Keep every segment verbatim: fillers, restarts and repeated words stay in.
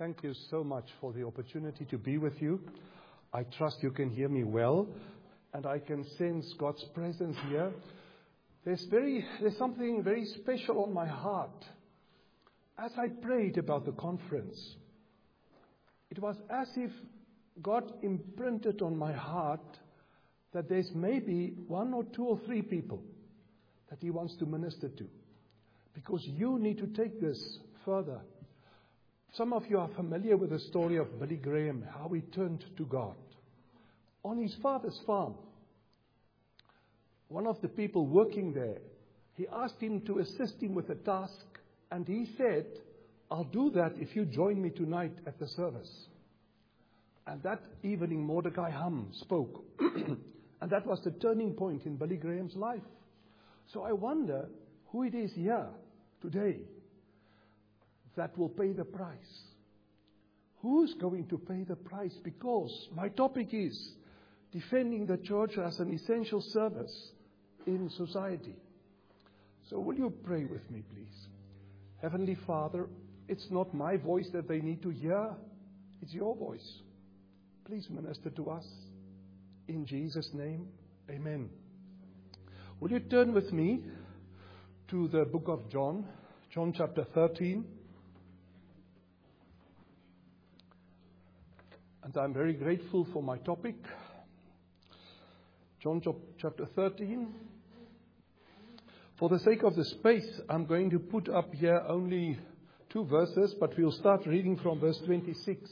Thank you so much for the opportunity to be with you. I trust you can hear me well, and I can sense God's presence here. There's very, there's something very special on my heart. As I prayed about the conference, it was as if God imprinted on my heart that there's maybe one or two or three people that He wants to minister to. Because you need to take this further. Some of you are familiar with the story of Billy Graham, how he turned to God. On his father's farm, one of the people working there, he asked him to assist him with a task, and he said, "I'll do that if you join me tonight at the service." And that evening, Mordecai Hum spoke. And that was the turning point in Billy Graham's life. So I wonder who it is here today that will pay the price. Who's going to pay the price? Because my topic is defending the church as an essential service in society. So will you pray with me, please? Heavenly Father, it's not my voice that they need to hear. It's your voice. Please minister to us. In Jesus' name, amen. Will you turn with me to the book of John, John chapter thirteen. And I'm very grateful for my topic. John chapter thirteen. For the sake of the space, I'm going to put up here only two verses, but we'll start reading from verse twenty-six.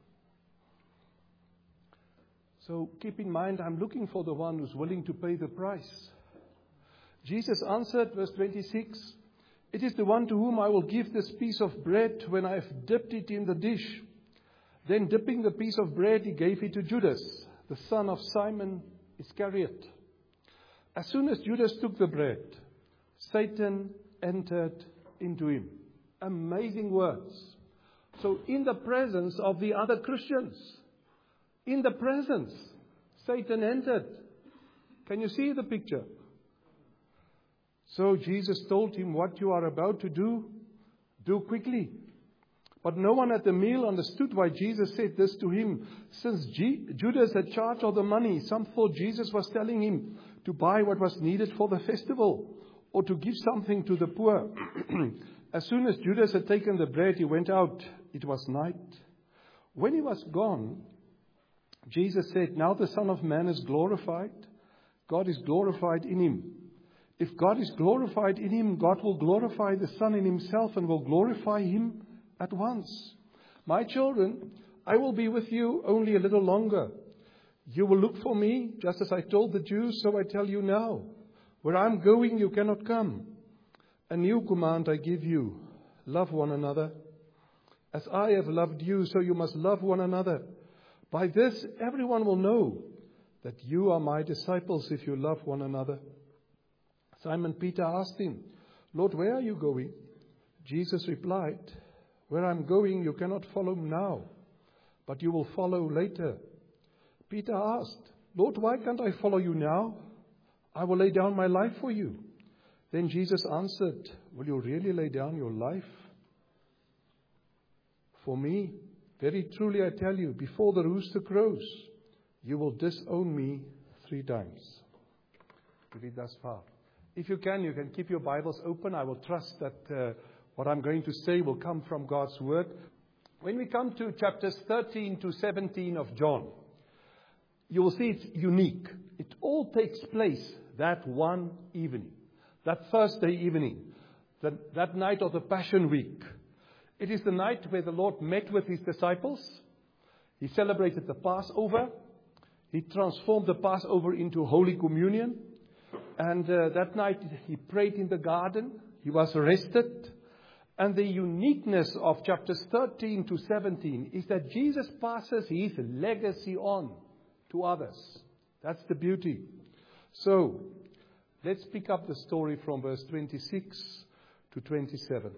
So keep in mind, I'm looking for the one who's willing to pay the price. Jesus answered, verse twenty-six, "It is the one to whom I will give this piece of bread when I have dipped it in the dish." Then dipping the piece of bread, he gave it to Judas, the son of Simon Iscariot. As soon as Judas took the bread, Satan entered into him. Amazing words. So in the presence of the other Christians, in the presence, Satan entered. Can you see the picture? So Jesus told him, "What you are about to do, do quickly." But no one at the meal understood why Jesus said this to him. Since G- Judas had charge of the money, some thought Jesus was telling him to buy what was needed for the festival or to give something to the poor. As soon as Judas had taken the bread, he went out. It was night. When he was gone, Jesus said, "Now the Son of Man is glorified. God is glorified in him. If God is glorified in him, God will glorify the Son in himself and will glorify him at once. My children, I will be with you only a little longer. You will look for me, just as I told the Jews, so I tell you now. Where I'm going, you cannot come. A new command I give you, love one another. As I have loved you, so you must love one another. By this, everyone will know that you are my disciples if you love one another." Simon Peter asked him, "Lord, where are you going?" Jesus replied, "Where I'm going, you cannot follow now, but you will follow later." Peter asked, "Lord, why can't I follow you now? I will lay down my life for you." Then Jesus answered, "Will you really lay down your life for me? Very truly I tell you, before the rooster crows, you will disown me three times." We read thus far. If you can, you can keep your Bibles open. I will trust that uh, what I'm going to say will come from God's Word. When we come to chapters thirteen to seventeen of John, you will see it's unique. It all takes place that one evening, that Thursday evening, that, that night of the Passion Week. It is the night where the Lord met with His disciples. He celebrated the Passover. He transformed the Passover into Holy Communion. And uh, that night He prayed in the garden. He was arrested. And the uniqueness of chapters thirteen to seventeen is that Jesus passes His legacy on to others. That's the beauty. So, let's pick up the story from verse twenty-six to twenty-seven.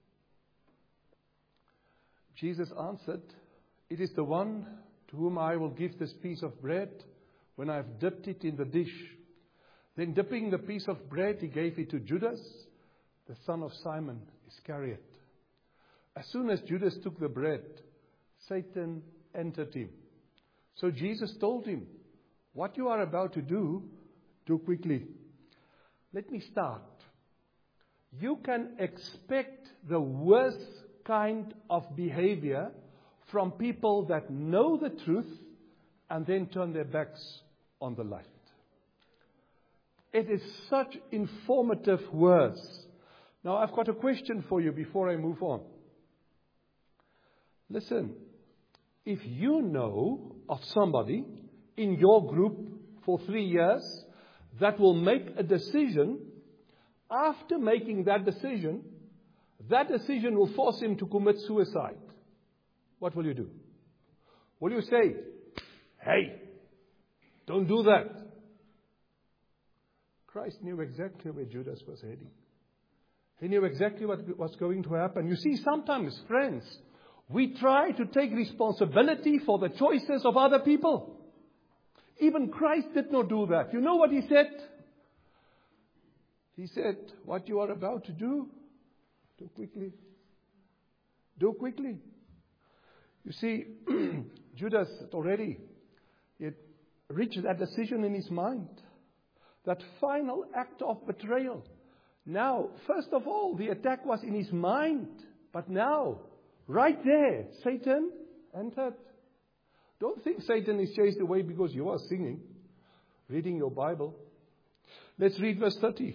Jesus answered, "It is the one to whom I will give this piece of bread when I have dipped it in the dish." Then dipping the piece of bread, He gave it to Judas, the son of Simon Iscariot. As soon as Judas took the bread, Satan entered him. So Jesus told him, what you are about to do, do quickly. Let me start. You can expect the worst kind of behavior from people that know the truth and then turn their backs on the light. It is such informative words. Now, I've got a question for you before I move on. Listen, if you know of somebody in your group for three years that will make a decision, after making that decision, that decision will force him to commit suicide, what will you do? Will you say, hey, don't do that? Christ knew exactly where Judas was heading. He knew exactly what was going to happen. You see, sometimes, friends, we try to take responsibility for the choices of other people. Even Christ did not do that. You know what he said? He said, what you are about to do, do quickly. Do quickly. You see, Judas had already he had reached that decision in his mind. That final act of betrayal. Now, first of all, the attack was in his mind. But now, right there, Satan entered. Don't think Satan is chased away because you are singing, reading your Bible. Let's read verse thirty.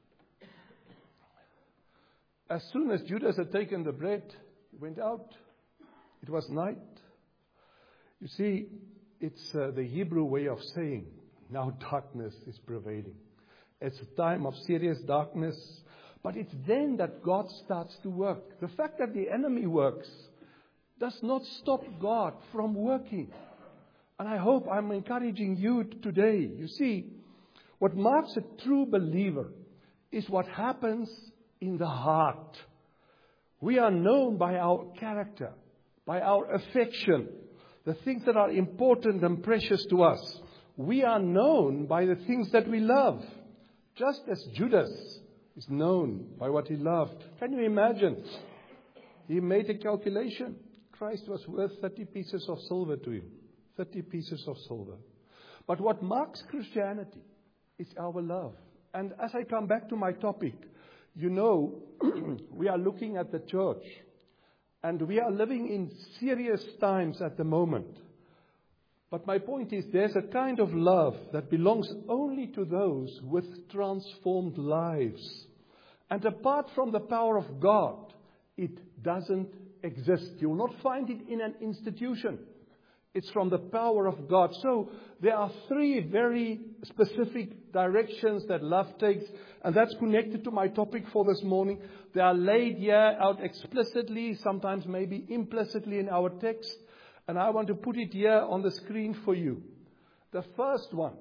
As soon as Judas had taken the bread, he went out. It was night. You see, it's uh, the Hebrew way of saying, now darkness is prevailing. It's a time of serious darkness. But it's then that God starts to work. The fact that the enemy works does not stop God from working. And I hope I'm encouraging you today. You see, what marks a true believer is what happens in the heart. We are known by our character, by our affection, the things that are important and precious to us. We are known by the things that we love, just as Judas is known by what he loved. Can you imagine? He made a calculation. Christ was worth thirty pieces of silver to him. thirty pieces of silver. But what marks Christianity is our love. And as I come back to my topic, you know, we are looking at the church. And we are living in serious times at the moment. But my point is, there's a kind of love that belongs only to those with transformed lives. And apart from the power of God, it doesn't exist. You will not find it in an institution. It's from the power of God. So there are three very specific directions that love takes, and that's connected to my topic for this morning. They are laid here out explicitly, sometimes maybe implicitly in our text, and I want to put it here on the screen for you. The first one,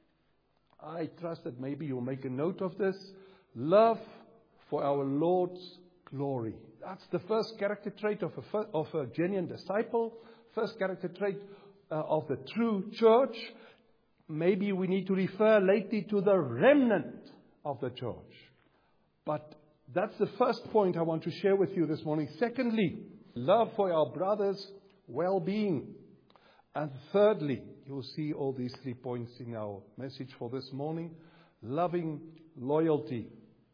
I trust that maybe you'll make a note of this, love for our Lord's glory. That's the first character trait of a, of a genuine disciple. First character trait uh, of the true church. Maybe we need to refer lately to the remnant of the church. But that's the first point I want to share with you this morning. Secondly, love for our brothers' well-being. And thirdly, you'll see all these three points in our message for this morning. Loving loyalty.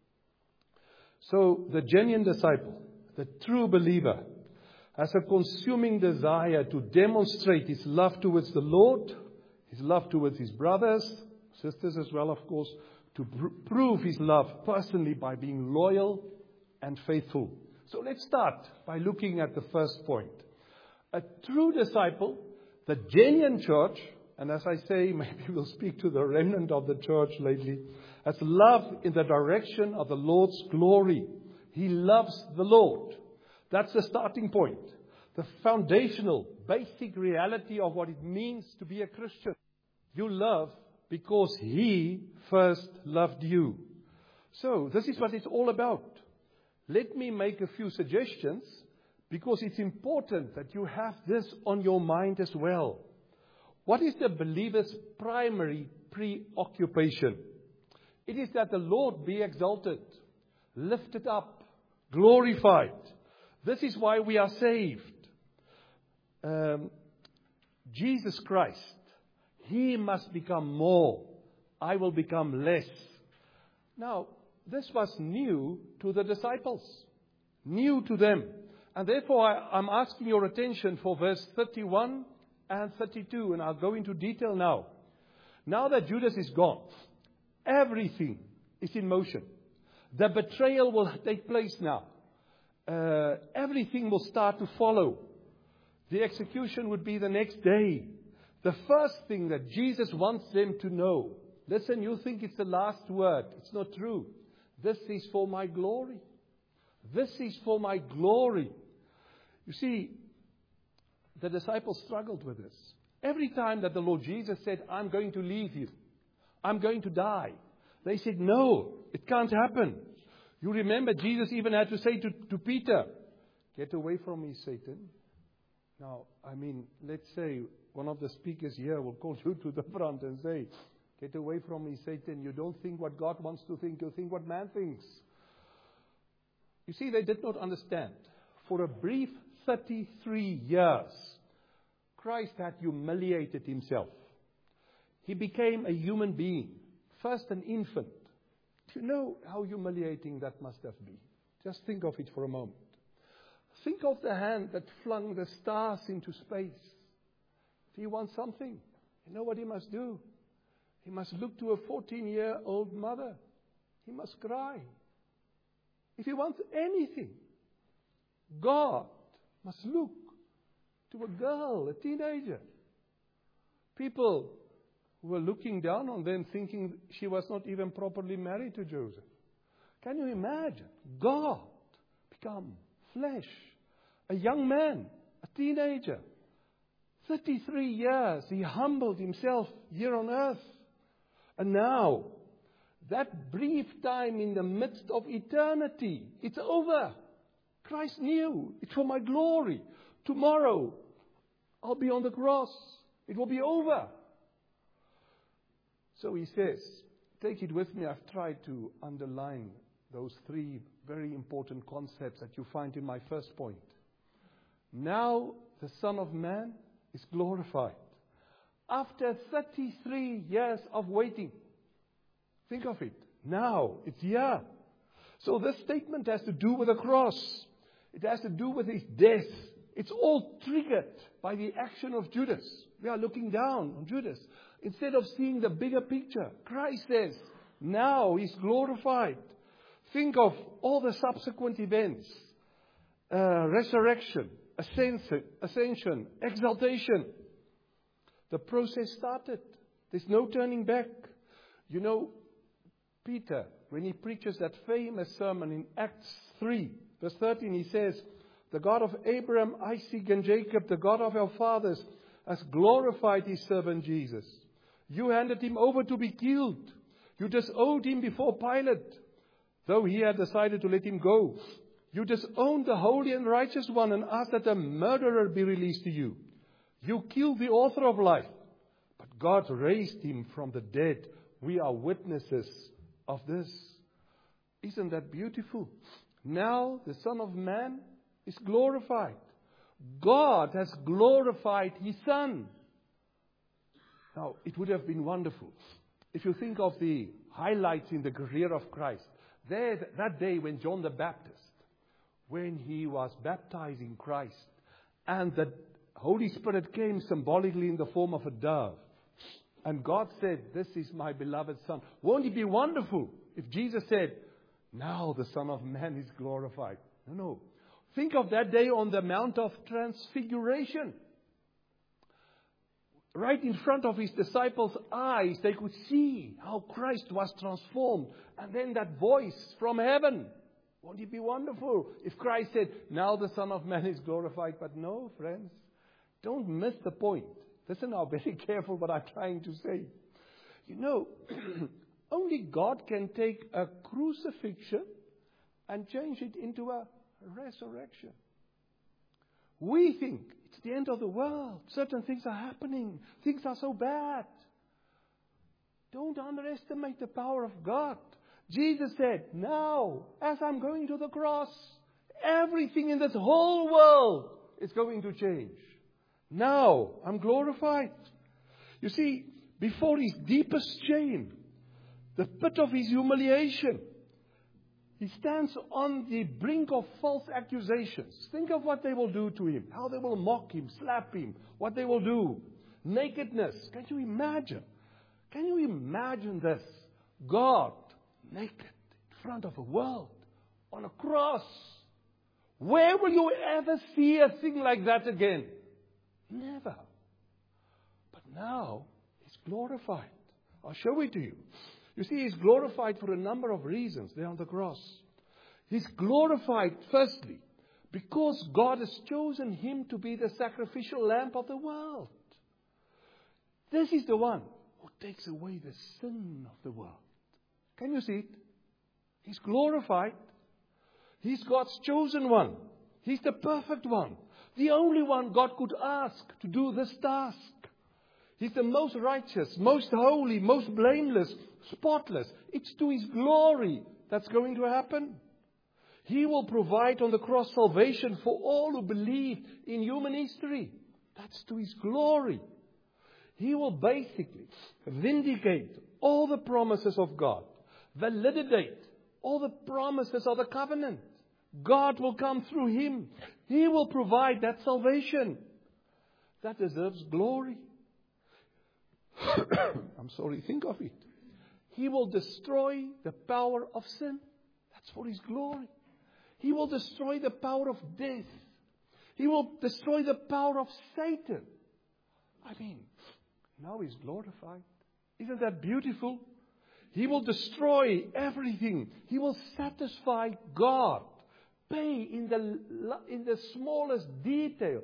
So the genuine disciple, the true believer, has a consuming desire to demonstrate his love towards the Lord, his love towards his brothers, sisters as well, of course, to pr- prove his love personally by being loyal and faithful. So let's start by looking at the first point. A true disciple, the genuine church, and as I say, maybe we'll speak to the remnant of the church lately, has love in the direction of the Lord's glory. He loves the Lord. That's the starting point. The foundational, basic reality of what it means to be a Christian. You love because He first loved you. So, this is what it's all about. Let me make a few suggestions, because it's important that you have this on your mind as well. What is the believer's primary preoccupation? It is that the Lord be exalted, lifted up, glorified. This is why we are saved. um, Jesus Christ, He must become more. I will become less. Now, this was new to the disciples. New to them. And therefore, I, I'm asking your attention for verse thirty-one and thirty-two. And I'll go into detail now. Now that Judas is gone, everything is in motion. The betrayal will take place now. Uh, everything will start to follow. The execution would be the next day. The first thing that Jesus wants them to know. Listen, you think it's the last word. It's not true. This is for my glory. This is for my glory. You see, the disciples struggled with this. Every time that the Lord Jesus said, I'm going to leave you. I'm going to die. They said, no, it can't happen. You remember Jesus even had to say to, to Peter, get away from me, Satan. Now, I mean, let's say one of the speakers here will call you to the front and say, get away from me, Satan. You don't think what God wants to think. You think what man thinks. You see, they did not understand. For a brief thirty-three years, Christ had humiliated Himself. He became a human being. First an infant. Do you know how humiliating that must have been? Just think of it for a moment. Think of the hand that flung the stars into space. If He wants something, you know what He must do? He must look to a fourteen-year-old mother. He must cry. If He wants anything, God must look to a girl, a teenager. People who were looking down on them thinking she was not even properly married to Joseph. Can you imagine? God become flesh. A young man, a teenager. thirty-three years, He humbled Himself here on earth. And now, that brief time in the midst of eternity, it's over. Christ knew, it's for my glory. Tomorrow, I'll be on the cross. It will be over. So He says, take it with me. I've tried to underline those three very important concepts that you find in my first point. Now the Son of Man is glorified. After thirty-three years of waiting. Think of it. Now it's here. So this statement has to do with the cross. It has to do with His death. It's all triggered by the action of Judas. We are looking down on Judas. Instead of seeing the bigger picture, Christ says, now He's glorified. Think of all the subsequent events. Uh, resurrection, ascension, ascension, exaltation. The process started. There's no turning back. You know, Peter, when he preaches that famous sermon in Acts three, verse thirteen, he says, the God of Abraham, Isaac, and Jacob, the God of our fathers, has glorified His servant Jesus. You handed Him over to be killed. You disowned Him before Pilate, though he had decided to let Him go. You disowned the Holy and Righteous One and asked that a murderer be released to you. You killed the author of life, but God raised Him from the dead. We are witnesses of this. Isn't that beautiful? Now the Son of Man is glorified. God has glorified His Son. Now, it would have been wonderful if you think of the highlights in the career of Christ. There, that day when John the Baptist, when he was baptizing Christ, and the Holy Spirit came symbolically in the form of a dove. And God said, this is my beloved Son. Won't it be wonderful if Jesus said, now the Son of Man is glorified? No, no. Think of that day on the Mount of Transfiguration. Right in front of His disciples' eyes, they could see how Christ was transformed. And then that voice from heaven. Won't it be wonderful if Christ said, now the Son of Man is glorified? But no, friends, don't miss the point. Listen now, very careful what I'm trying to say. You know, only God can take a crucifixion and change it into a resurrection. We think it's the end of the world. Certain things are happening. Things are so bad. Don't underestimate the power of God. Jesus said, now, as I'm going to the cross, everything in this whole world is going to change. Now I'm glorified. You see, before his deepest shame, the pit of his humiliation, he stands on the brink of false accusations. Think of what they will do to him. How they will mock him, slap him. What they will do. Nakedness. Can you imagine? Can you imagine this? God, naked, in front of a world, on a cross. Where will you ever see a thing like that again? Never. But now, he's glorified. I'll show it to you. You see, he's glorified for a number of reasons there on the cross. He's glorified, firstly, because God has chosen him to be the sacrificial lamb of the world. This is the one who takes away the sin of the world. Can you see it? He's glorified. He's God's chosen one. He's the perfect one. The only one God could ask to do this task. He's the most righteous, most holy, most blameless, spotless. It's to his glory that's going to happen. He will provide on the cross salvation for all who believe in human history. That's to his glory. He will basically vindicate all the promises of God, validate all the promises of the covenant. God will come through him. He will provide that salvation. That deserves glory. I'm sorry, think of it. He will destroy the power of sin. That's for his glory. He will destroy the power of death. He will destroy the power of Satan. I mean, now he's glorified. Isn't that beautiful? He will destroy everything. He will satisfy God. Pay in the, in the smallest detail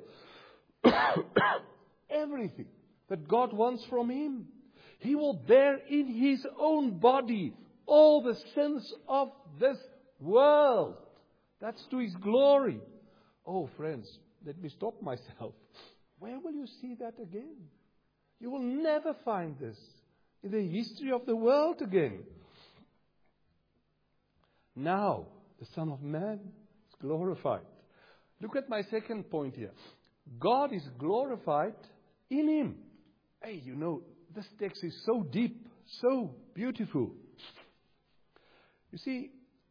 everything that God wants from him. He will bear in his own body all the sins of this world. That's to his glory. Oh, friends, let me stop myself. Where will you see that again? You will never find this in the history of the world again. Now, the Son of Man is glorified. Look at my second point here. God is glorified in him. Hey, you know, this text is so deep, so beautiful. You see,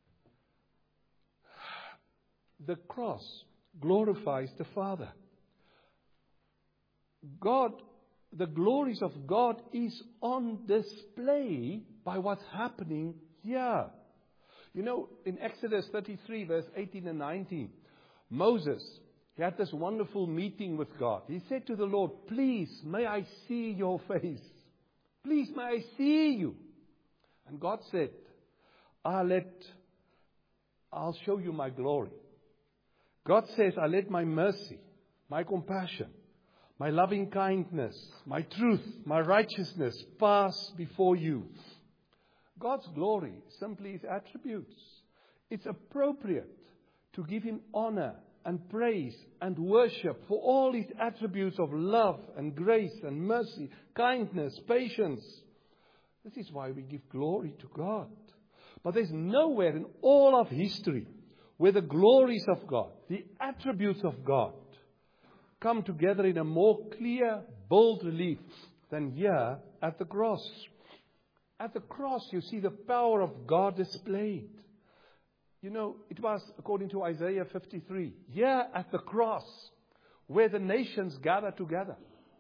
the cross glorifies the Father. God, the glories of God is on display by what's happening here. You know, in Exodus thirty-three, verse eighteen and nineteen, Moses, he had this wonderful meeting with God. He said to the Lord, please, may I see your face. Please, may I see you. And God said, I'll let, I'll show you my glory. God says, I let my mercy, my compassion, my loving kindness, my truth, my righteousness pass before you. God's glory simply is attributes. It's appropriate to give him honor and praise and worship for all his attributes of love and grace and mercy, kindness, patience. This is why we give glory to God. But there's nowhere in all of history where the glories of God, the attributes of God, come together in a more clear, bold relief than here at the cross. At the cross, you see the power of God displayed. You know, it was, according to Isaiah fifty-three, here at the cross, where the nations gathered together,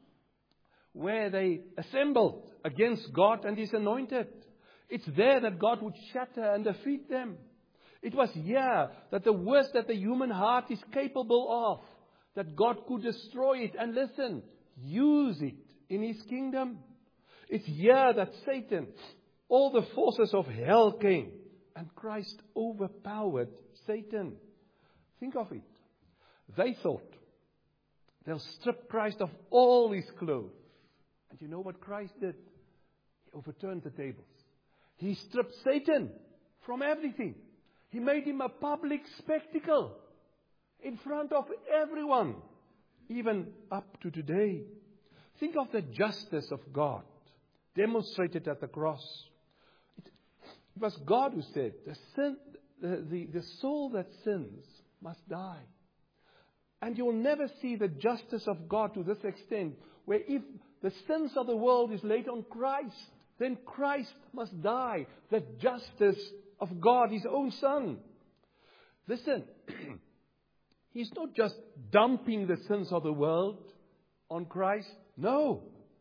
where they assembled against God and his anointed. It's there that God would shatter and defeat them. It was here that the worst that the human heart is capable of, that God could destroy it and, listen, use it in his kingdom. It's here that Satan, all the forces of hell came, and Christ overpowered Satan. Think of it. They thought they'll strip Christ of all his clothes. And you know what Christ did? He overturned the tables. He stripped Satan from everything. He made him a public spectacle in front of everyone, even up to today. Think of the justice of God demonstrated at the cross. It, it was God who said, the, sin, the, the, the soul that sins must die. And you'll never see the justice of God to this extent, where if the sins of the world is laid on Christ, then Christ must die. The justice of God, His own Son. Listen, He's not just dumping the sins of the world on Christ. No.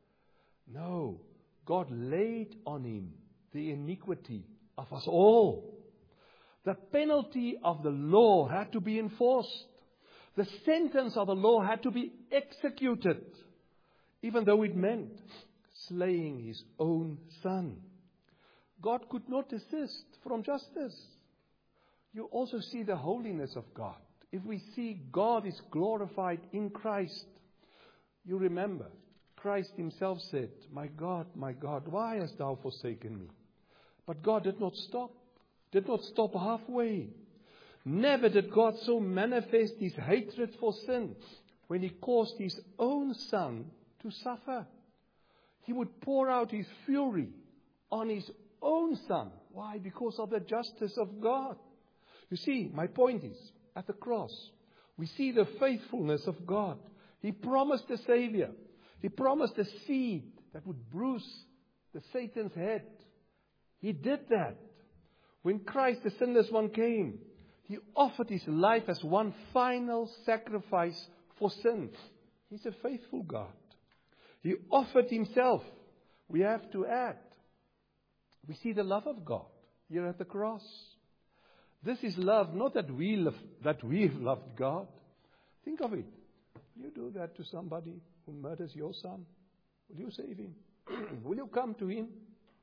No. God laid on Him the iniquity of us all. The penalty of the law had to be enforced. The sentence of the law had to be executed, even though it meant slaying His own Son. God could not desist from justice. You also see the holiness of God. If we see God is glorified in Christ, you remember, Christ Himself said, "My God, my God, why hast Thou forsaken me?" But God did not stop, did not stop halfway. Never did God so manifest His hatred for sin when He caused His own Son to suffer. He would pour out His fury on His own Son. Why? Because of the justice of God. You see, my point is, at the cross, we see the faithfulness of God. He promised a Savior. He promised a seed that would bruise the Satan's head. He did that. When Christ, the sinless one, came, He offered His life as one final sacrifice for sin. He's a faithful God. He offered Himself. We have to add, we see the love of God here at the cross. This is love, not that we love, that we've loved God. Think of it. Will you do that to somebody who murders your son? Will you save him? Will you come to him?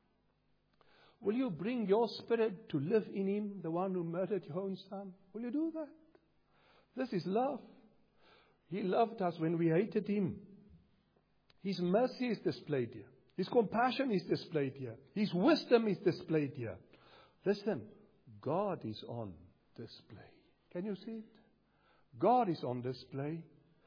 Will you bring your spirit to live in him, the one who murdered your own son? Will you do that? This is love. He loved us when we hated Him. His mercy is displayed here. His compassion is displayed here. His wisdom is displayed here. Listen, God is on display. Can you see it? God is on display.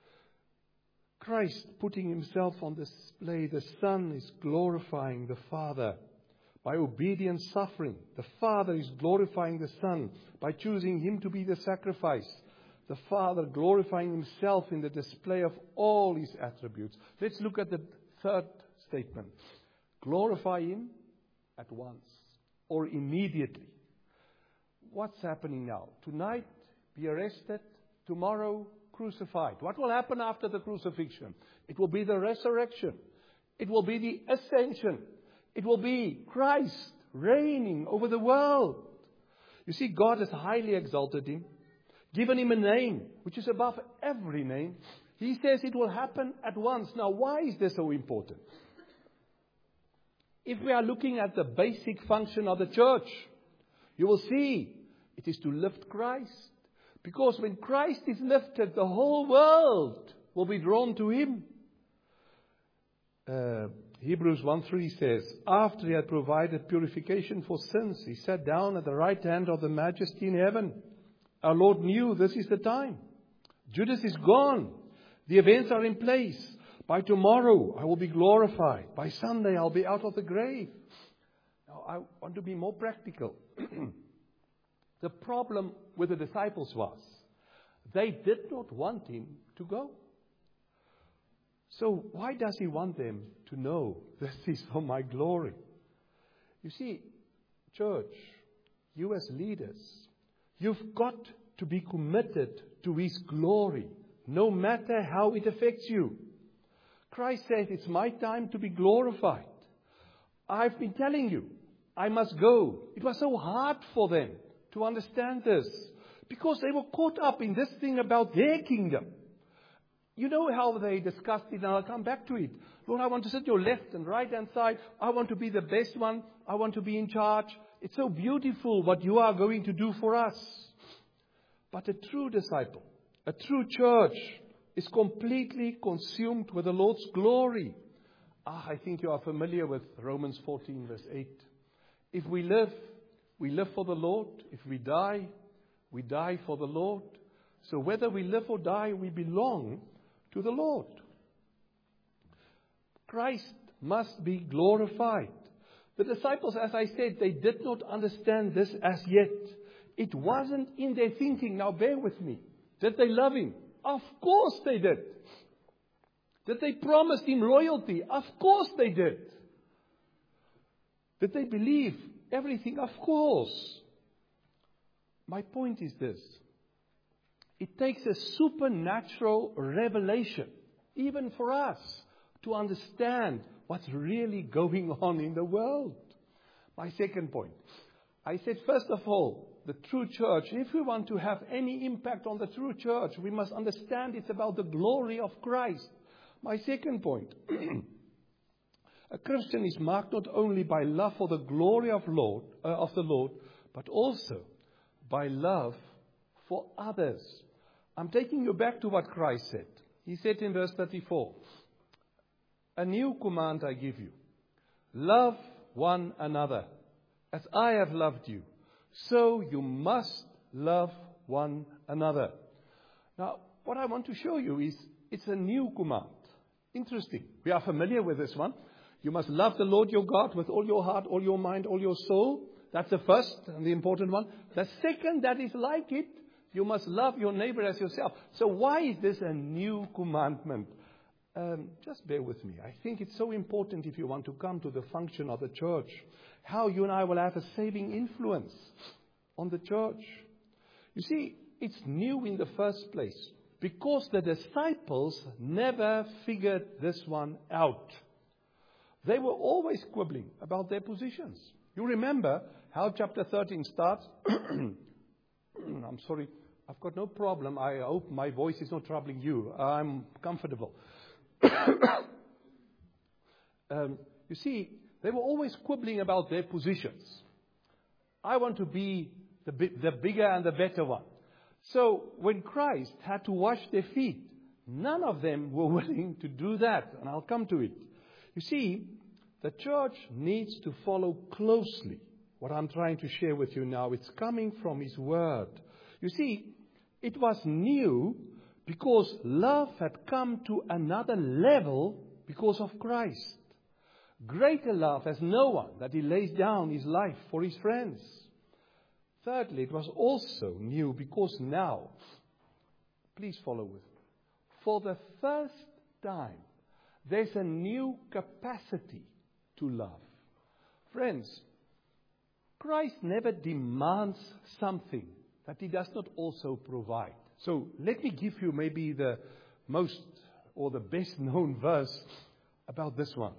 Christ putting Himself on display. The Son is glorifying the Father by obedient suffering. The Father is glorifying the Son by choosing Him to be the sacrifice. The Father glorifying Himself in the display of all His attributes. Let's look at the third statement. Glorify Him at once or immediately. What's happening now? Tonight, be arrested. Tomorrow, crucified. What will happen after the crucifixion? It will be the resurrection. It will be the ascension. It will be Christ reigning over the world. You see, God has highly exalted Him, given Him a name which is above every name. He says it will happen at once. Now, why is this so important? If we are looking at the basic function of the church, you will see it is to lift Christ. Because when Christ is lifted, the whole world will be drawn to Him. Uh, Hebrews one three says, after He had provided purification for sins, He sat down at the right hand of the Majesty in heaven. Our Lord knew this is the time. Judas is gone. The events are in place. By tomorrow, I will be glorified. By Sunday, I'll be out of the grave. Now, I want to be more practical. The problem with the disciples was, they did not want Him to go. So, why does He want them to know this is for my glory? You see, church, you as leaders, you've got to be committed to His glory, no matter how it affects you. Christ said, it's my time to be glorified. I've been telling you, I must go. It was so hard for them to understand this, because they were caught up in this thing about their kingdom. You know how they discussed it, and I'll come back to it. Lord, I want to sit your left and right hand side. I want to be the best one. I want to be in charge. It's so beautiful what you are going to do for us. But a true disciple, a true church, is completely consumed with the Lord's glory. Ah, I think you are familiar with Romans fourteen verse eight. If we live, we live for the Lord. If we die, we die for the Lord. So whether we live or die, we belong to the Lord. Christ must be glorified. The disciples, as I said, they did not understand this as yet. It wasn't in their thinking. Now bear with me. Did they love Him? Of course they did. Did they promise him royalty? Of course they did. Did they believe everything? Of course. My point is this. It takes a supernatural revelation, even for us, to understand what's really going on in the world. My second point. I said, first of all, the true church, if we want to have any impact on the true church, we must understand it's about the glory of Christ. My second point. A Christian is marked not only by love for the glory of Lord uh, of the Lord, but also by love for others. I'm taking you back to what Christ said. He said in verse thirty-four, a new command I give you. Love one another. As I have loved you, so you must love one another. Now, what I want to show you is it's a new command. Interesting. We are familiar with this one. You must love the Lord your God with all your heart, all your mind, all your soul. That's the first and the important one. The second that is like it, you must love your neighbor as yourself. So why is this a new commandment? Um, just bear with me. I think it's so important if you want to come to the function of the church. How you and I will have a saving influence on the church. You see, it's new in the first place because the disciples never figured this one out. They were always quibbling about their positions. You remember how chapter thirteen starts? I'm sorry, I've got no problem. I hope my voice is not troubling you. I'm comfortable. um, you see, they were always quibbling about their positions. I want to be the, bi- the bigger and the better one. So when Christ had to wash their feet, none of them were willing to do that. And I'll come to it. You see, the church needs to follow closely what I'm trying to share with you now. It's coming from His Word. You see, it was new because love had come to another level because of Christ. Greater love has no one that He lays down His life for His friends. Thirdly, it was also new because now, please follow with me, for the first time, there's a new capacity to love. Friends, Christ never demands something that He does not also provide. So let me give you maybe the most or the best known verse about this one.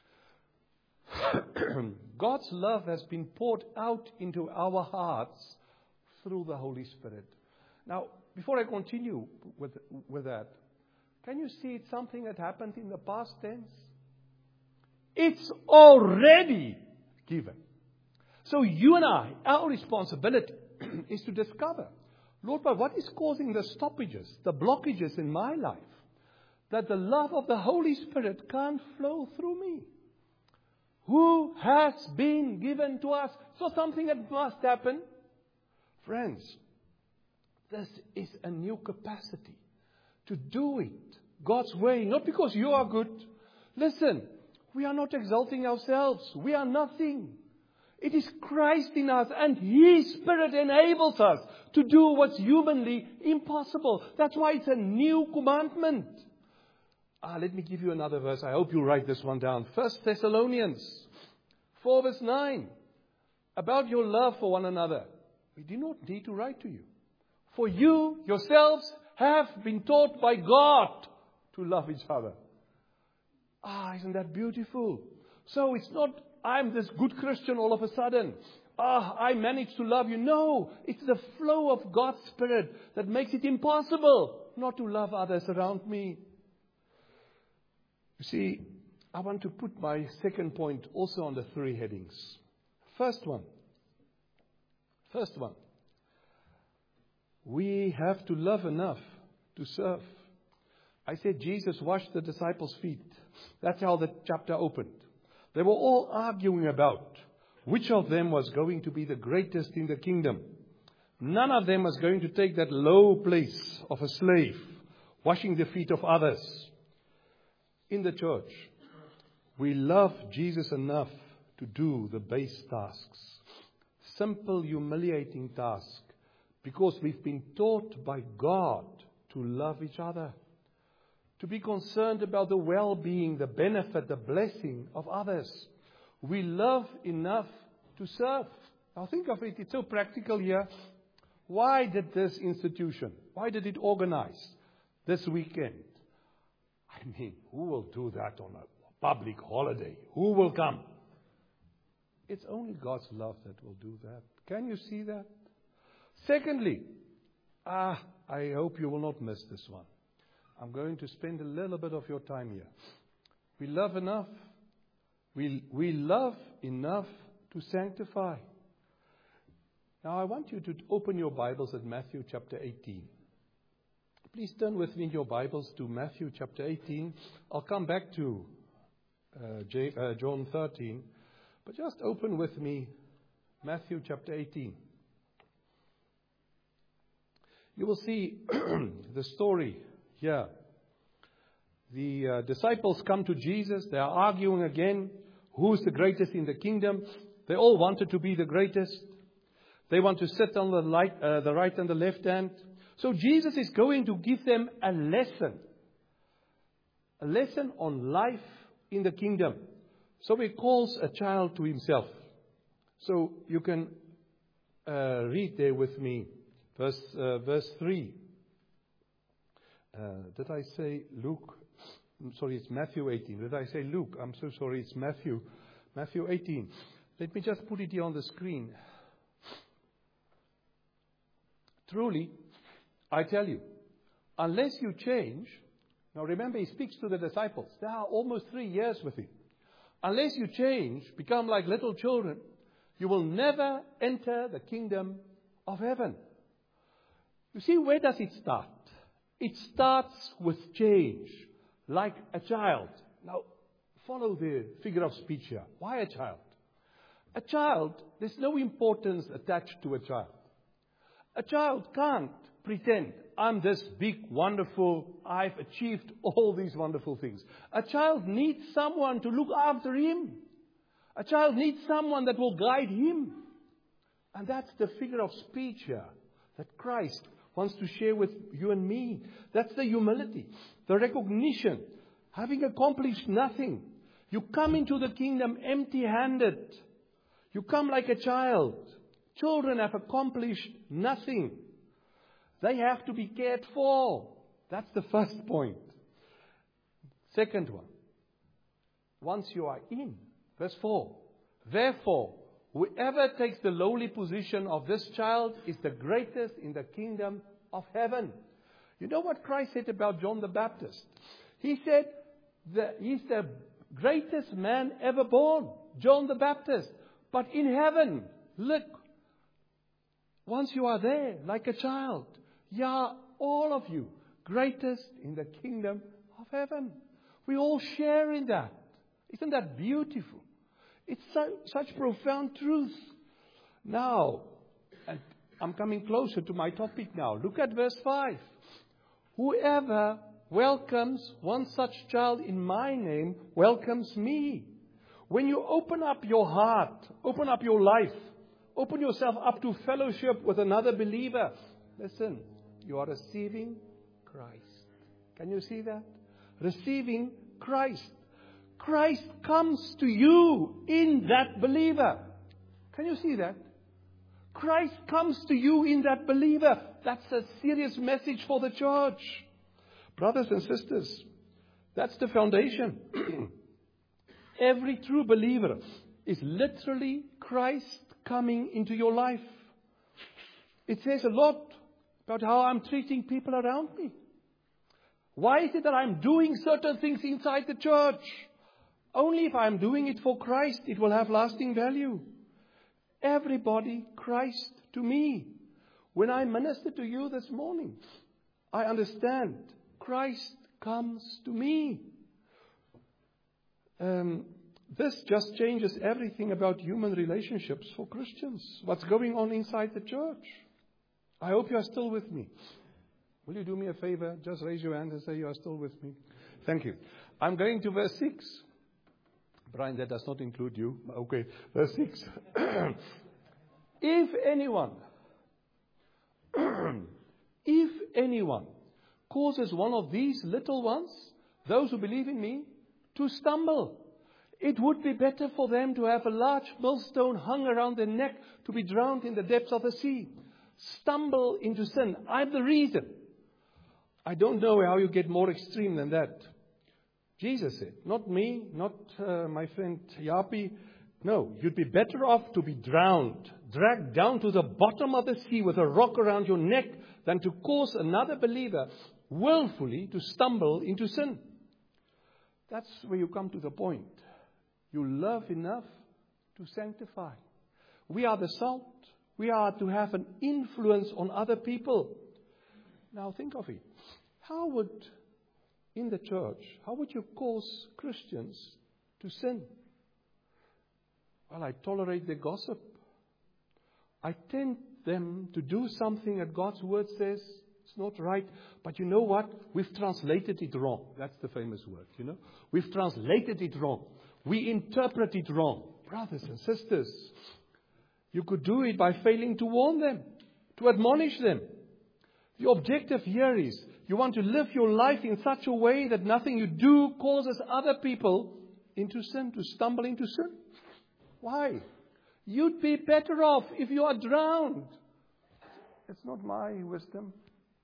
God's love has been poured out into our hearts through the Holy Spirit. Now, before I continue with, with that, can you see it's something that happened in the past tense? It's already given. So you and I, our responsibility is to discover, Lord, but what is causing the stoppages, the blockages in my life, that the love of the Holy Spirit can't flow through me? Who has been given to us? So something that must happen. Friends, this is a new capacity to do it God's way, not because you are good. Listen, we are not exalting ourselves. We are nothing. It is Christ in us, and His Spirit enables us to do what's humanly impossible. That's why it's a new commandment. Ah, let me give you another verse. I hope you write this one down. First Thessalonians four verse nine. About your love for one another. We do not need to write to you. For you yourselves have been taught by God to love each other. Ah, isn't that beautiful? So it's not, I'm this good Christian all of a sudden. Ah, I managed to love you. No, it's the flow of God's Spirit that makes it impossible not to love others around me. You see, I want to put my second point also on the three headings. First one. First one. We have to love enough to serve. I said Jesus washed the disciples' feet. That's how the chapter opened. They were all arguing about which of them was going to be the greatest in the kingdom. None of them was going to take that low place of a slave, washing the feet of others. In the church, we love Jesus enough to do the base tasks. Simple, humiliating tasks. Because we've been taught by God to love each other, to be concerned about the well-being, the benefit, the blessing of others. We love enough to serve. Now think of it, it's so practical here. Why did this institution, why did it organize this weekend? I mean, who will do that on a public holiday? Who will come? It's only God's love that will do that. Can you see that? Secondly, ah, I hope you will not miss this one. I'm going to spend a little bit of your time here. We love enough. We, we love enough to sanctify. Now I want you to open your Bibles at Matthew chapter eighteen. Please turn with me in your Bibles to Matthew chapter eighteen. I'll come back to uh, J, uh, John thirteen. But just open with me Matthew chapter eighteen. You will see the story here. The uh, disciples come to Jesus. They are arguing again. Who's the greatest in the kingdom? They all wanted to be the greatest. They want to sit on the, light, uh, the right and the left hand. So Jesus is going to give them a lesson. A lesson on life in the kingdom. So he calls a child to himself. So you can uh, read there with me. Verse, uh, verse three. Uh, did I say Luke? I'm sorry, it's Matthew eighteen. Did I say Luke? I'm so sorry, it's Matthew. Matthew eighteen. Let me just put it here on the screen. Truly, I tell you, unless you change, now remember he speaks to the disciples. They are almost three years with him. Unless you change, become like little children, you will never enter the kingdom of heaven. You see, where does it start? It starts with change, like a child. Now, follow the figure of speech here. Why a child? A child, there's no importance attached to a child. A child can't pretend, I'm this big, wonderful, I've achieved all these wonderful things. A child needs someone to look after him. A child needs someone that will guide him. And that's the figure of speech here that Christ wants to share with you and me. That's the humility, the recognition, having accomplished nothing. You come into the kingdom empty-handed. You come like a child. Children have accomplished nothing. They have to be cared for. That's the first point. Second one. Once you are in, verse four. Therefore, whoever takes the lowly position of this child is the greatest in the kingdom of heaven. You know what Christ said about John the Baptist? He said that he's the greatest man ever born, John the Baptist. But in heaven, look, once you are there, like a child, yeah, all of you, greatest in the kingdom of heaven. We all share in that. Isn't that beautiful? It's so, such profound truth. Now, I'm coming closer to my topic now. Look at verse five. Whoever welcomes one such child in my name welcomes me. When you open up your heart, open up your life, open yourself up to fellowship with another believer, listen, you are receiving Christ. Can you see that? Receiving Christ. Christ comes to you in that believer. Can you see that? Christ comes to you in that believer. That's a serious message for the church. Brothers and sisters, that's the foundation. Every true believer is literally Christ coming into your life. It says a lot about how I'm treating people around me. Why is it that I'm doing certain things inside the church? Only if I'm doing it for Christ, it will have lasting value. Everybody, Christ to me. When I minister to you this morning, I understand Christ comes to me. Um, this just changes everything about human relationships for Christians. What's going on inside the church? I hope you are still with me. Will you do me a favor? Just raise your hand and say you are still with me. Thank you. I'm going to verse six. Brian, that does not include you. Okay, verse six. If anyone, if anyone causes one of these little ones, those who believe in me, to stumble. It would be better for them to have a large millstone hung around their neck to be drowned in the depths of the sea. Stumble into sin. I'm the reason. I don't know how you get more extreme than that. Jesus said, not me, not uh, my friend Yapi. No, you'd be better off to be drowned, dragged down to the bottom of the sea with a rock around your neck than to cause another believer willfully to stumble into sin. That's where you come to the point. You love enough to sanctify. We are the salt. We are to have an influence on other people. Now think of it. How would, in the church, how would you cause Christians to sin? Well, I tolerate their gossip. I tempt them to do something that God's word says it's not right. But you know what? We've translated it wrong. That's the famous word, you know. We've translated it wrong. We interpret it wrong. Brothers and sisters, you could do it by failing to warn them, to admonish them. The objective here is you want to live your life in such a way that nothing you do causes other people into sin, to stumble into sin. Why? You'd be better off if you are drowned. It's not my wisdom.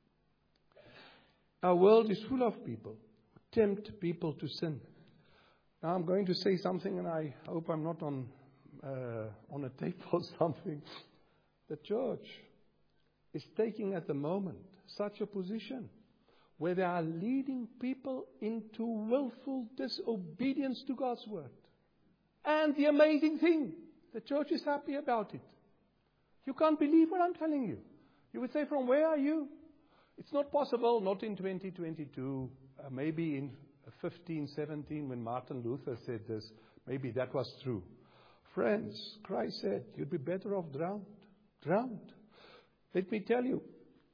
Our world is full of people who tempt people to sin. Now I'm going to say something, and I hope I'm not on uh, on a tape or something. The church is taking at the moment such a position where they are leading people into willful disobedience to God's word. And the amazing thing, the church is happy about it. You can't believe what I'm telling you. You would say, from where are you? It's not possible, not in twenty twenty-two, uh, maybe in fifteen seventeen when Martin Luther said this, maybe that was true. Friends, Christ said, you'd be better off drowned. Drowned. Let me tell you,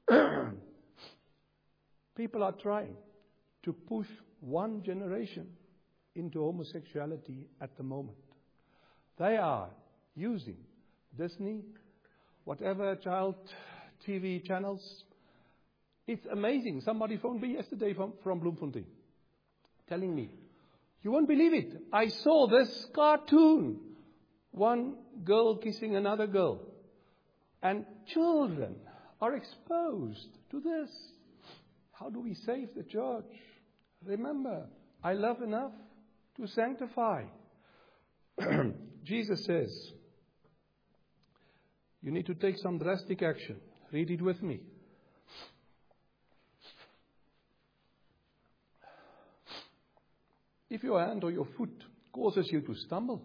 people are trying to push one generation into homosexuality at the moment. They are using Disney, whatever child T V channels. It's amazing. Somebody phoned me yesterday from, from Bloemfontein, telling me, you won't believe it. I saw this cartoon. One girl kissing another girl. And children are exposed to this. How do we save the church? Remember, I love enough to sanctify. Jesus says, you need to take some drastic action. Read it with me. If your hand or your foot causes you to stumble,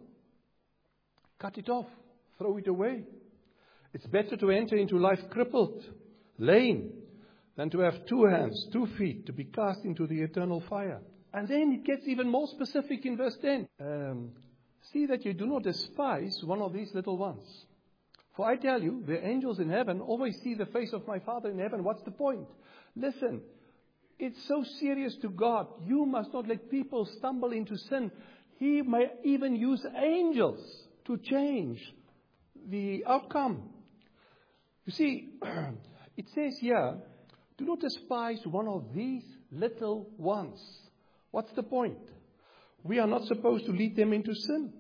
cut it off, throw it away. It's better to enter into life crippled, lame, than to have two hands, two feet, to be cast into the eternal fire. And then it gets even more specific in verse ten. Um, See that you do not despise one of these little ones. For I tell you, the angels in heaven always see the face of my Father in heaven. What's the point? Listen, it's so serious to God. You must not let people stumble into sin. He may even use angels to change the outcome. You see, it says here, do not despise one of these little ones. What's the point? We are not supposed to lead them into sin.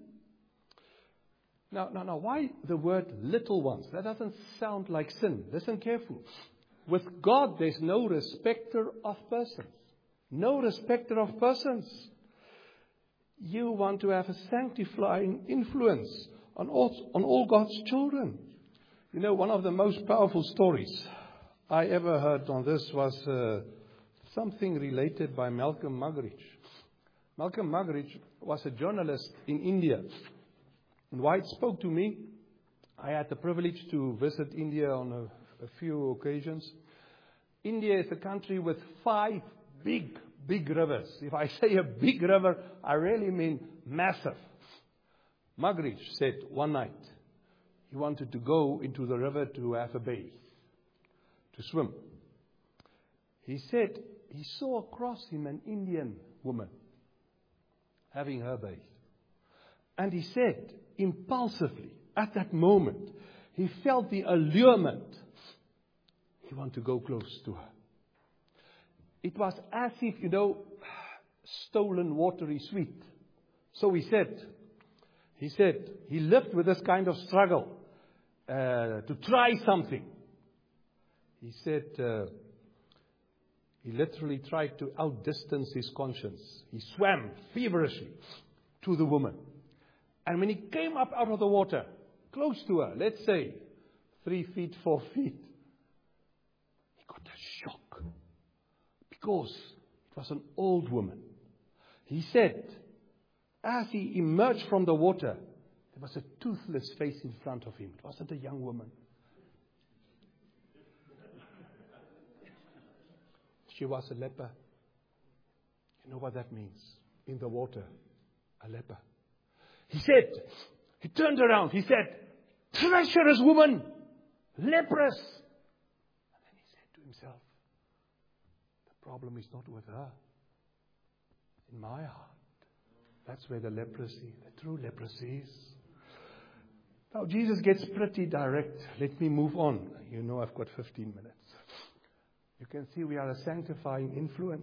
Now, now, now, why the word little ones? That doesn't sound like sin. Listen carefully. With God, there's no respecter of persons. No respecter of persons. You want to have a sanctifying influence on all, on all God's children. You know, one of the most powerful stories I ever heard on this was uh, something related by Malcolm Muggeridge. Malcolm Muggeridge was a journalist in India. And why it spoke to me, I had the privilege to visit India on a, a few occasions. India is a country with five big, big rivers. If I say a big river, I really mean massive. Muggeridge said one night he wanted to go into the river to have a bathe, to swim. He said he saw across him an Indian woman having her bathe. And he said, impulsively, at that moment, he felt the allurement. He wanted to go close to her. It was as if, you know, stolen water is sweet. So he said, he said, he lived with this kind of struggle uh, to try something. He said, uh, he literally tried to outdistance his conscience. He swam feverishly to the woman. And when he came up out of the water, close to her, let's say, three feet, four feet, he got a shock. Because it was an old woman. He said, as he emerged from the water, there was a toothless face in front of him. It wasn't a young woman. She was a leper. You know what that means? In the water, a leper. He said, he turned around, he said, treacherous woman, leprous. And then he said to himself, the problem is not with her. In my heart. That's where the leprosy, the true leprosy is. Now Jesus gets pretty direct. Let me move on. You know I've got fifteen minutes. You can see we are a sanctifying influence.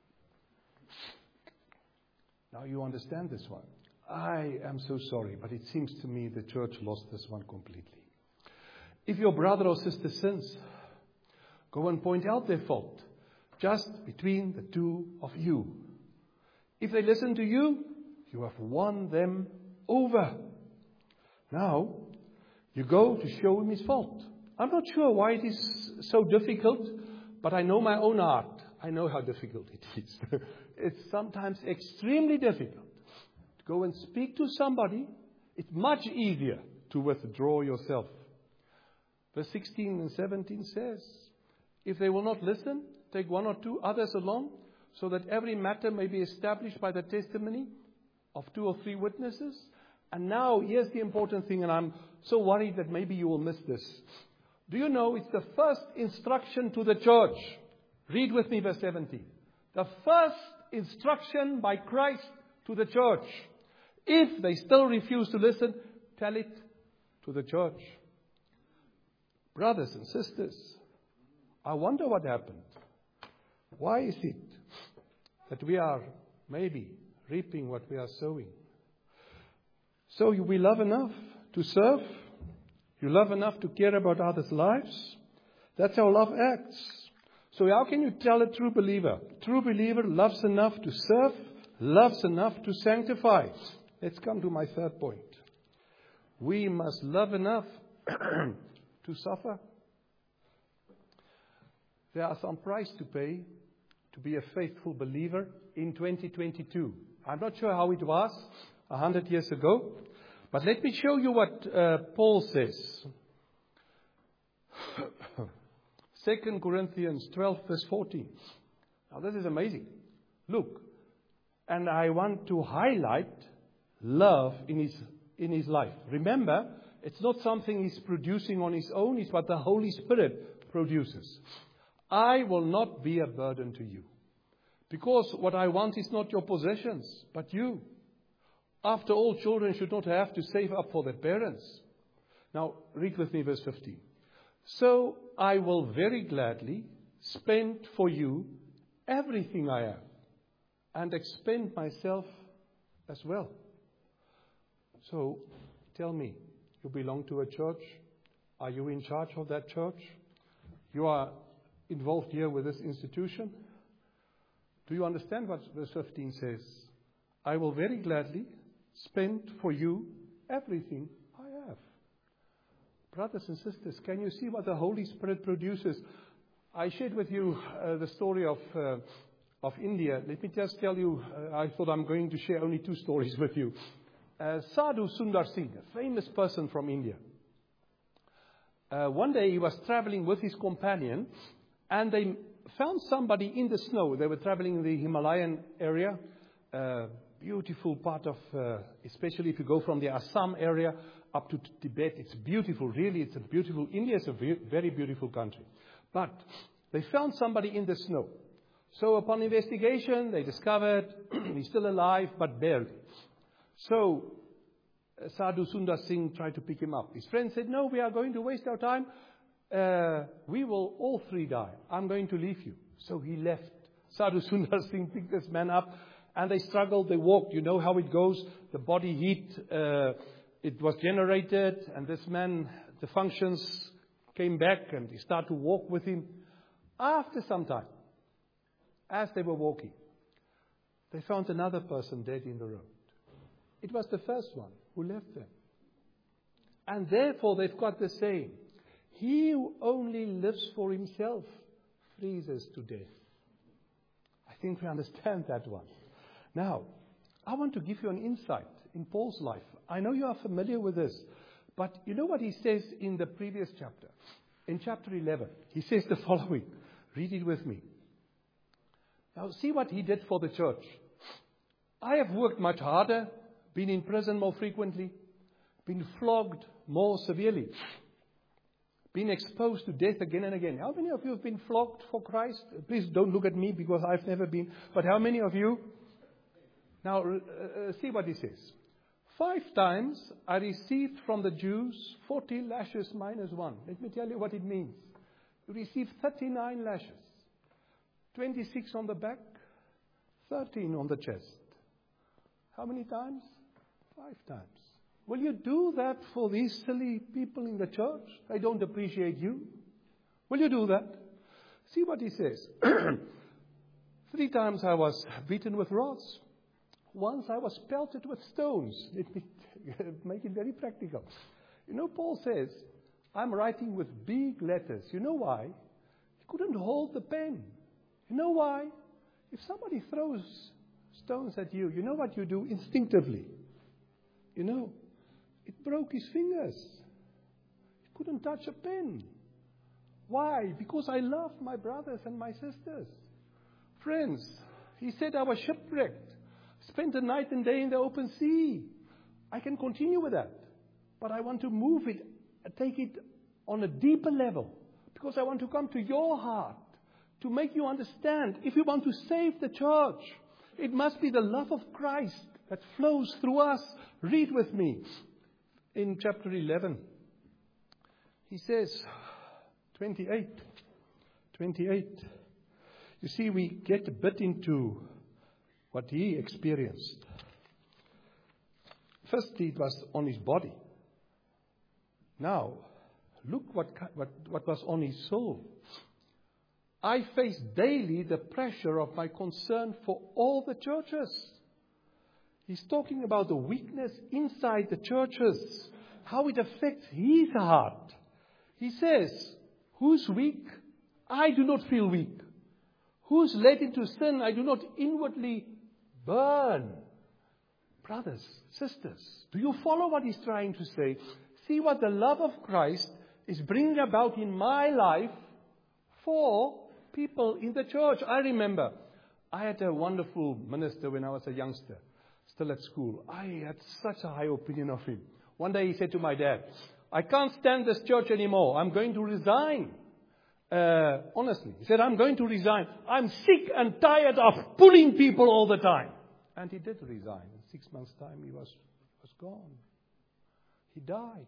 Now you understand this one. I am so sorry, but it seems to me the church lost this one completely. If your brother or sister sins, go and point out their fault. Just between the two of you. If they listen to you, you have won them over. Now, you go to show him his fault. I'm not sure why it is so difficult, but I know my own heart. I know how difficult it is. It's sometimes extremely difficult to go and speak to somebody. It's much easier to withdraw yourself. Verse sixteen and seventeen says, if they will not listen, take one or two others along, so that every matter may be established by the testimony of two or three witnesses. And now, here's the important thing, and I'm so worried that maybe you will miss this. Do you know it's the first instruction to the church? Read with me verse seventeen. The first instruction by Christ to the church. If they still refuse to listen, tell it to the church. Brothers and sisters, I wonder what happened. Why is it that we are maybe reaping what we are sowing? So we love enough to serve. You love enough to care about others' lives. That's how love acts. So how can you tell a true believer? A true believer loves enough to serve, loves enough to sanctify. Let's come to my third point. We must love enough to suffer. There are some price to pay to be a faithful believer in twenty twenty-two. I'm not sure how it was a hundred years ago, but let me show you what uh, Paul says. Second Corinthians twelve verse fourteen. Now this is amazing. Look, and I want to highlight love in his in his life. Remember, it's not something he's producing on his own, it's what the Holy Spirit produces. I will not be a burden to you. Because what I want is not your possessions, but you. After all, children should not have to save up for their parents. Now, read with me verse fifteen. So I will very gladly spend for you everything I have and expend myself as well. So, tell me, you belong to a church? Are you in charge of that church? You are involved here with this institution? Do you understand what verse fifteen says? I will very gladly spend for you everything I have. Brothers and sisters, can you see what the Holy Spirit produces? I shared with you uh, the story of uh, of India. Let me just tell you, uh, I thought I'm going to share only two stories with you. Uh, Sadhu Sundar Singh, a famous person from India. Uh, one day he was traveling with his companion, and they found somebody in the snow. They were traveling in the Himalayan area, uh, beautiful part of, uh, especially if you go from the Assam area up to Tibet. It's beautiful, really. It's a beautiful. India is a very beautiful country. But they found somebody in the snow. So upon investigation, they discovered he's still alive, but barely. So uh, Sadhu Sundar Singh tried to pick him up. His friend said, no, we are going to waste our time. Uh, we will all three die. I'm going to leave you. So he left Sadhu Sundar Singh picked this man up, and they struggled, they walked. You know how it goes. The body heat, uh, it was generated, and this man, the functions came back, and he started to walk with him. After some time, as they were walking, they found another person dead in the road. It was the first one who left them. And therefore they've got the saying, he who only lives for himself freezes to death. I think we understand that one. Now, I want to give you an insight in Paul's life. I know you are familiar with this, but you know what he says in the previous chapter? In chapter eleven, he says the following. Read it with me. Now, see what he did for the church. I have worked much harder, been in prison more frequently, been flogged more severely, been exposed to death again and again. How many of you have been flogged for Christ? Please don't look at me because I've never been. But how many of you? Now, uh, see what he says. Five times I received from the Jews forty lashes minus one. Let me tell you what it means. You receive thirty-nine lashes. twenty-six on the back, thirteen on the chest. How many times? Five times. Will you do that for these silly people in the church? They don't appreciate you. Will you do that? See what he says. Three times I was beaten with rods. Once I was pelted with stones. Let me make it very practical. You know, Paul says, I'm writing with big letters. You know why? He couldn't hold the pen. You know why? If somebody throws stones at you, you know what you do instinctively? You know, it broke his fingers. He couldn't touch a pen. Why? Because I love my brothers and my sisters. Friends, he said I was shipwrecked. Spent a night and day in the open sea. I can continue with that. But I want to move it, take it on a deeper level. Because I want to come to your heart. To make you understand, if you want to save the church, it must be the love of Christ that flows through us. Read with me. In chapter eleven, he says, twenty-eight. twenty-eight. You see, we get a bit into what he experienced. Firstly, it was on his body. Now, look what, what, what was on his soul. I face daily the pressure of my concern for all the churches. He's talking about the weakness inside the churches, how it affects his heart. He says, who's weak? I do not feel weak. Who's led into sin? I do not inwardly burn. Brothers, sisters, do you follow what he's trying to say? See what the love of Christ is bringing about in my life for people in the church. I remember I had a wonderful minister when I was a youngster, still at school. I had such a high opinion of him. One day he said to my dad, I can't stand this church anymore. I'm going to resign. Uh, honestly, he said, I'm going to resign. I'm sick and tired of pulling people all the time. And he did resign. In six months' time, he was, was gone. He died.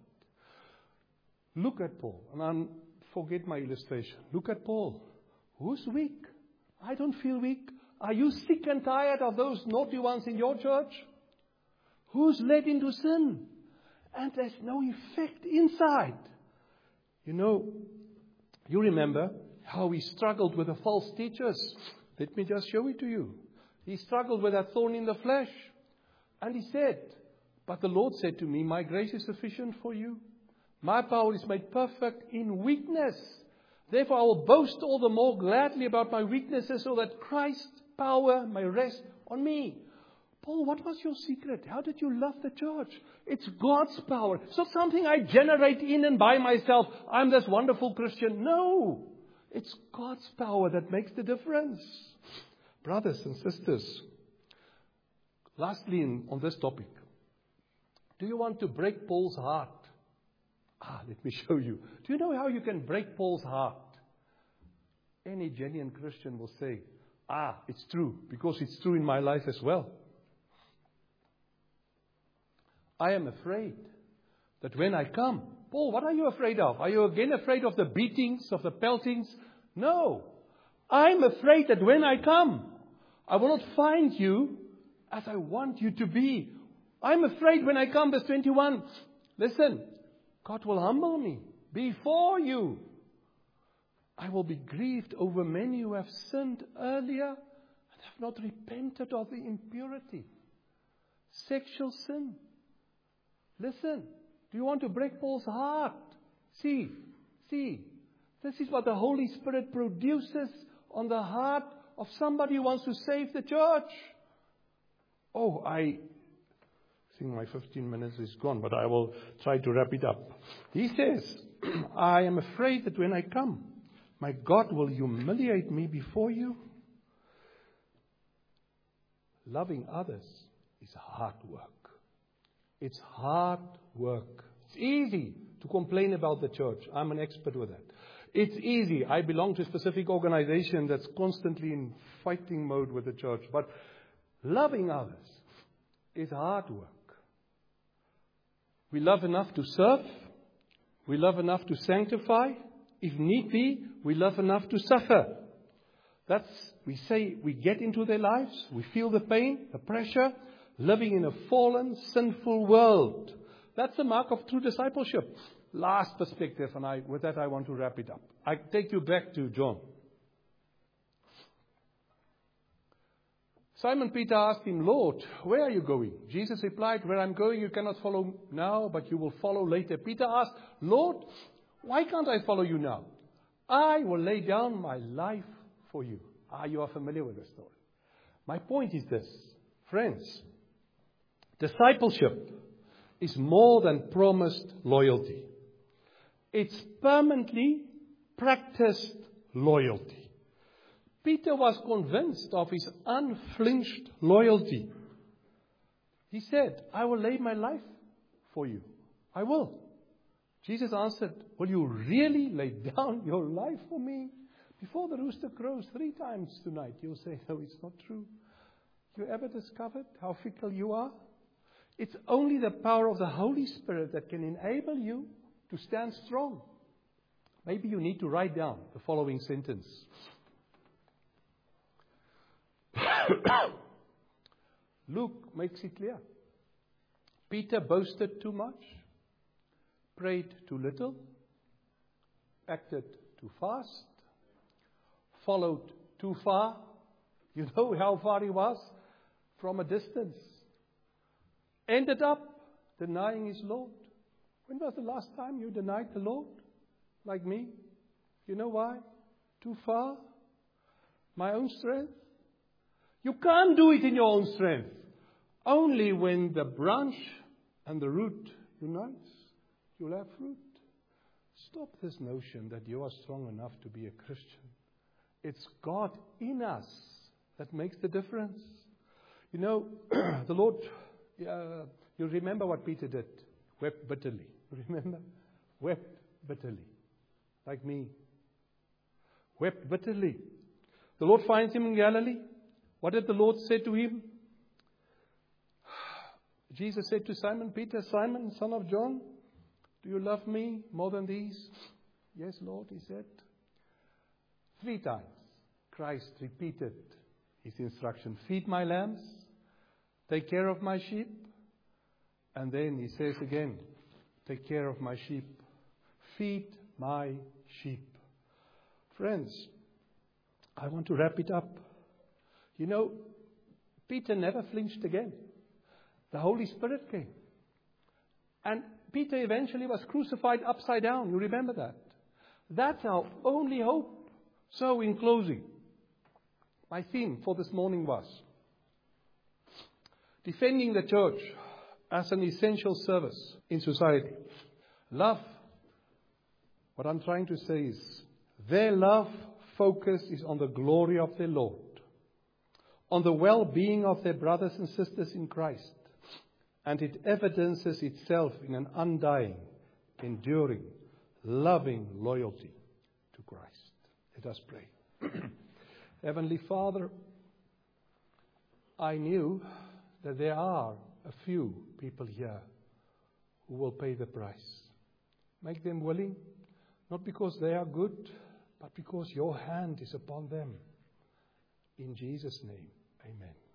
Look at Paul. And I'm, forget my illustration. Look at Paul. Who's weak? I don't feel weak. Are you sick and tired of those naughty ones in your church? Who's led into sin? And there's no effect inside. You know, you remember how he struggled with the false teachers. Let me just show it to you. He struggled with that thorn in the flesh. And he said, but the Lord said to me, my grace is sufficient for you. My power is made perfect in weakness. Therefore I will boast all the more gladly about my weaknesses so that Christ's power may rest on me. Paul, what was your secret? How did you love the church? It's God's power. It's not something I generate in and by myself. I'm this wonderful Christian. No. It's God's power that makes the difference. Brothers and sisters, lastly on this topic, do you want to break Paul's heart? Ah, let me show you. Do you know how you can break Paul's heart? Any genuine Christian will say, ah, it's true, because it's true in my life as well. I am afraid that when I come, Paul, what are you afraid of? Are you again afraid of the beatings, of the peltings? No. I'm afraid that when I come, I will not find you as I want you to be. I'm afraid when I come, verse twenty-one. Listen, God will humble me before you. I will be grieved over many who have sinned earlier and have not repented of the impurity. Sexual sin. Listen, do you want to break Paul's heart? See, see, this is what the Holy Spirit produces on the heart of somebody who wants to save the church. Oh, I think my fifteen minutes is gone, but I will try to wrap it up. He says, I am afraid that when I come, my God will humiliate me before you. Loving others is hard work. It's hard work. It's easy to complain about the church. I'm an expert with that. It's easy. I belong to a specific organization that's constantly in fighting mode with the church. But loving others is hard work. We love enough to serve. We love enough to sanctify. If need be, we love enough to suffer. That's, we say, we get into their lives. We feel the pain, the pressure, living in a fallen, sinful world. That's the mark of true discipleship. Last perspective, and I, with that I want to wrap it up. I take you back to John. Simon Peter asked him, Lord, where are you going? Jesus replied, where I'm going you cannot follow now, but you will follow later. Peter asked, Lord, why can't I follow you now? I will lay down my life for you. Ah, you are familiar with the story. My point is this, friends, discipleship is more than promised loyalty. It's permanently practiced loyalty. Peter was convinced of his unflinched loyalty. He said, I will lay my life for you. I will. Jesus answered, will you really lay down your life for me? Before the rooster crows three times tonight, you'll say, no, it's not true. You ever discovered how fickle you are? It's only the power of the Holy Spirit that can enable you to stand strong. Maybe you need to write down the following sentence. Luke makes it clear. Peter boasted too much, prayed too little, acted too fast, followed too far. You know how far he was? From a distance. Ended up denying his Lord. When was the last time you denied the Lord? Like me? You know why? Too far? My own strength? You can't do it in your own strength. Only when the branch and the root unites, you'll have fruit. Stop this notion that you are strong enough to be a Christian. It's God in us that makes the difference. You know, the Lord, uh, you remember what Peter did. Wept bitterly. Remember? Wept bitterly. Like me. Wept bitterly. The Lord finds him in Galilee. What did the Lord say to him? Jesus said to Simon Peter, Simon, son of John, do you love me more than these? Yes, Lord, he said. Three times Christ repeated his instruction. Feed my lambs. Take care of my sheep. And then he says again, take care of my sheep. Feed my sheep. Friends, I want to wrap it up. You know, Peter never flinched again. The Holy Spirit came. And Peter eventually was crucified upside down. You remember that? That's our only hope. So in closing, my theme for this morning was defending the church as an essential service in society. Love, what I'm trying to say is, their love focus is on the glory of their Lord, on the well-being of their brothers and sisters in Christ, and it evidences itself in an undying, enduring, loving loyalty to Christ. Let us pray. Heavenly Father, I knew that there are a few people here who will pay the price. Make them willing, not because they are good, but because your hand is upon them. In Jesus' name, amen.